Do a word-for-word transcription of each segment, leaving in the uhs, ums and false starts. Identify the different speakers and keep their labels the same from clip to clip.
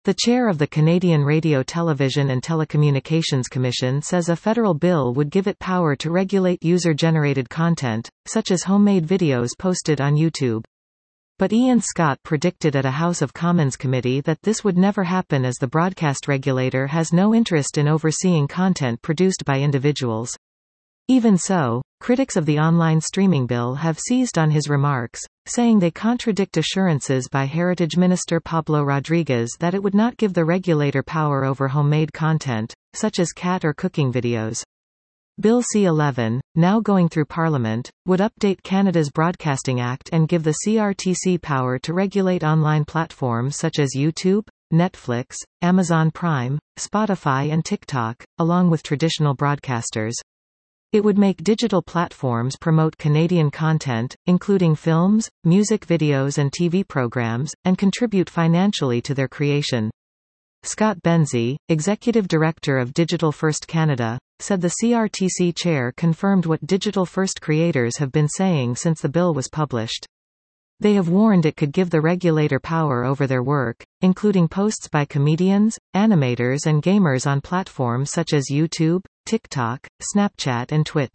Speaker 1: The chair of the Canadian Radio Television and Telecommunications Commission says a federal bill would give it power to regulate user-generated content, such as homemade videos posted on YouTube. But Ian Scott predicted at a House of Commons committee that this would never happen as the broadcast regulator has no interest in overseeing content produced by individuals. Even so, critics of the online streaming bill have seized on his remarks, saying they contradict assurances by Heritage Minister Pablo Rodriguez that it would not give the regulator power over homemade content, such as cat or cooking videos. Bill C eleven, now going through Parliament, would update Canada's Broadcasting Act and give the C R T C power to regulate online platforms such as YouTube, Netflix, Amazon Prime, Spotify and TikTok, along with traditional broadcasters. It would make digital platforms promote Canadian content, including films, music videos and T V programs, and contribute financially to their creation. Scott Benzie, Executive Director of Digital First Canada, said the C R T C chair confirmed what Digital First creators have been saying since the bill was published. They have warned it could give the regulator power over their work, including posts by comedians, animators and gamers on platforms such as YouTube, TikTok, Snapchat and Twitch.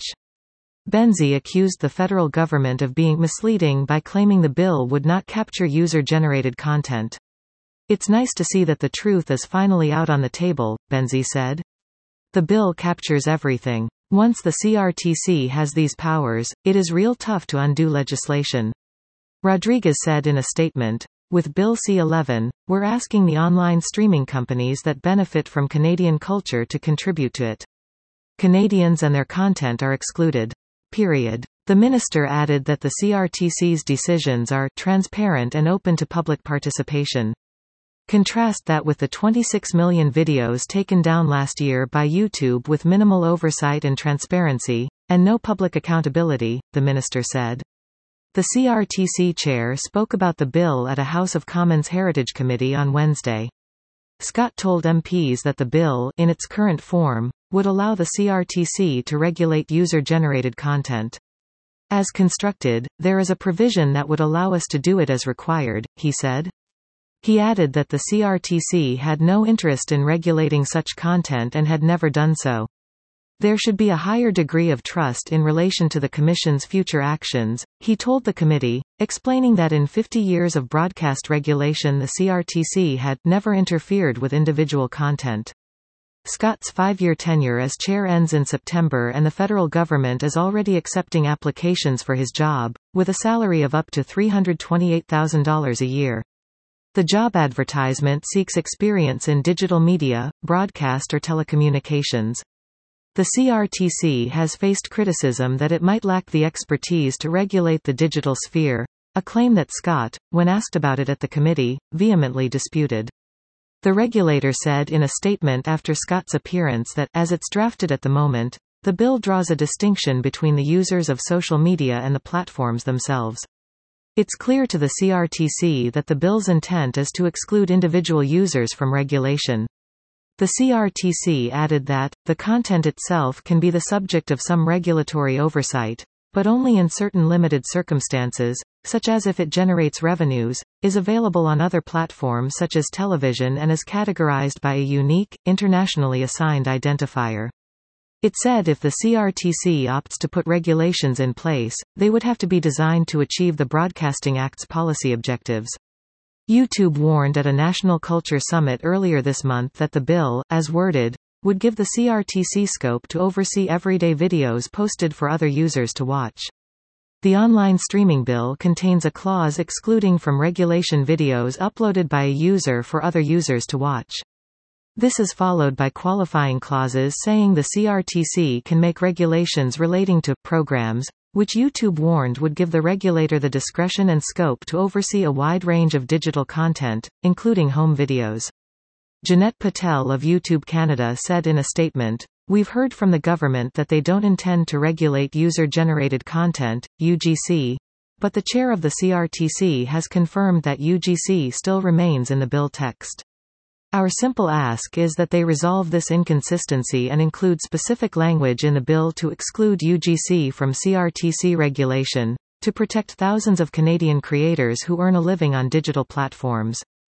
Speaker 1: Benzie accused the federal government of being misleading by claiming the bill would not capture user-generated content. It's nice to see that the truth is finally out on the table, Benzie said. The bill captures everything. Once the C R T C has these powers, it is real tough to undo legislation. Rodriguez said in a statement, "With Bill C eleven, we're asking the online streaming companies that benefit from Canadian culture to contribute to it. Canadians and their content are excluded. Period." The minister added that the C R T C's decisions are transparent and open to public participation. Contrast that with the twenty-six million videos taken down last year by YouTube with minimal oversight and transparency, and no public accountability, the minister said. The C R T C chair spoke about the bill at a House of Commons Heritage Committee on Wednesday. Scott told M Ps that the bill, in its current form, would allow the C R T C to regulate user-generated content. As constructed, there is a provision that would allow us to do it as required, he said. He added that the C R T C had no interest in regulating such content and had never done so. There should be a higher degree of trust in relation to the Commission's future actions, he told the committee, explaining that in fifty years of broadcast regulation the C R T C had never interfered with individual content. Scott's five-year tenure as chair ends in September and the federal government is already accepting applications for his job, with a salary of up to three hundred twenty-eight thousand dollars a year. The job advertisement seeks experience in digital media, broadcast or telecommunications. The C R T C has faced criticism that it might lack the expertise to regulate the digital sphere, a claim that Scott, when asked about it at the committee, vehemently disputed. The regulator said in a statement after Scott's appearance that, as it's drafted at the moment, the bill draws a distinction between the users of social media and the platforms themselves. It's clear to the C R T C that the bill's intent is to exclude individual users from regulation. The C R T C added that, the content itself can be the subject of some regulatory oversight, but only in certain limited circumstances, such as if it generates revenues, is available on other platforms such as television and is categorized by a unique, internationally assigned identifier. It said if the C R T C opts to put regulations in place, they would have to be designed to achieve the Broadcasting Act's policy objectives. YouTube warned at a National Culture Summit earlier this month that the bill, as worded, would give the C R T C scope to oversee everyday videos posted for other users to watch. The online streaming bill contains a clause excluding from regulation videos uploaded by a user for other users to watch. This is followed by qualifying clauses saying the C R T C can make regulations relating to programs, which YouTube warned would give the regulator the discretion and scope to oversee a wide range of digital content, including home videos. Jeanette Patel of YouTube Canada said in a statement, "We've heard from the government that they don't intend to regulate user-generated content, U G C, but the chair of the C R T C has confirmed that U G C still remains in the bill text. Our simple ask is that they resolve this inconsistency and include specific language in the bill to exclude U G C from C R T C regulation, to protect thousands of Canadian creators who earn a living on digital platforms."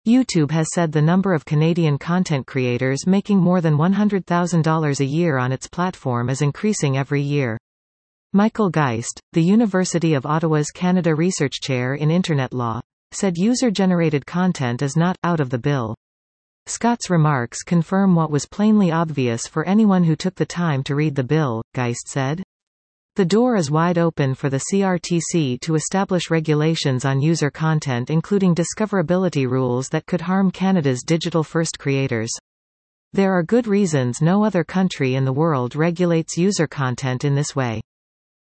Speaker 1: YouTube has said the number of Canadian content creators making more than one hundred thousand dollars a year on its platform is increasing every year. Michael Geist, the University of Ottawa's Canada Research Chair in Internet Law, said user-generated content is not out of the bill. Scott's remarks confirm what was plainly obvious for anyone who took the time to read the bill, Geist said. The door is wide open for the C R T C to establish regulations on user content, including discoverability rules that could harm Canada's digital-first creators. There are good reasons no other country in the world regulates user content in this way.